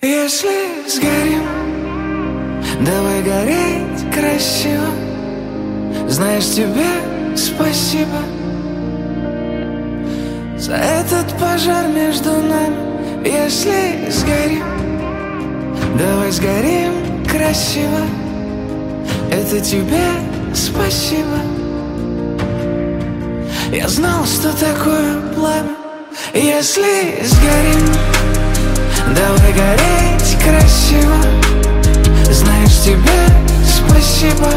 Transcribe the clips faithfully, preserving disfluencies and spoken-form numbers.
Если сгорим, давай гореть красиво. Знаешь, тебе спасибо за этот пожар между нами. Если сгорим, давай сгорим красиво. Это тебе спасибо. Я знал, что такое пламя. Если сгорим, давай гореть красиво. Знаешь, тебе спасибо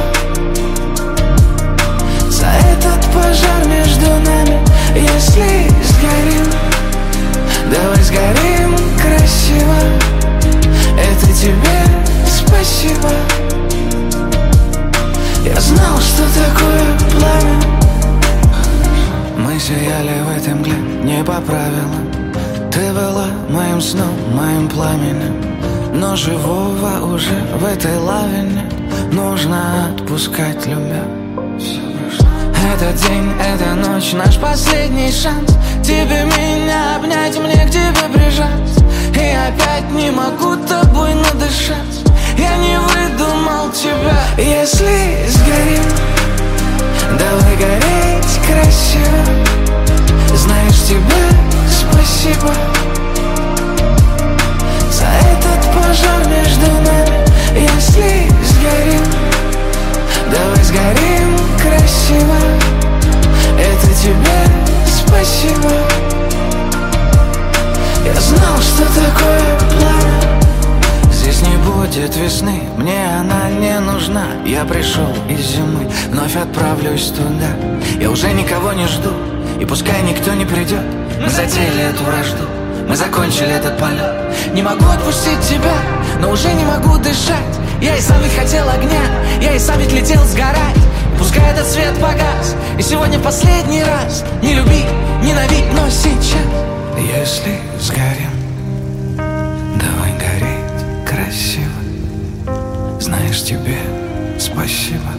за этот пожар между нами. Если сгорим, давай сгорим красиво. Это тебе спасибо. Я знал, что такое пламя. Мы сияли в этой мгле не по правилам. Ты была моим сном, моим пламенем. Но живого уже в этой лаве нет. Нужно отпускать, любя. Этот день, эта ночь, наш последний шанс. Тебе меня обнять, мне к тебе прижать. И опять не могу тобой надышать. Я не выдумал тебя. Если сгорим, давай гореть красиво. Знаешь, тебе спасибо за этот пожар между нами. Если сгорим, давай сгорим красиво. Это тебе спасибо. Я знал, что такое пламя. Здесь не будет весны, мне она не нужна. Я пришел из зимы, вновь отправлюсь туда. Я уже никого не жду, и пускай никто не придет. Мы затеяли эту вражду, мы закончили этот полет. Не могу отпустить тебя, но уже не могу дышать. Я и сам ведь хотел огня, я и сам ведь летел сгорать. Пускай этот свет погас, и сегодня последний раз. Не люби, ненавидь, но сейчас. Если сгорим, давай гореть красиво. Знаешь, тебе спасибо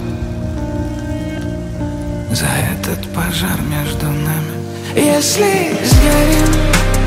за этот пожар между нами. Если сгорим,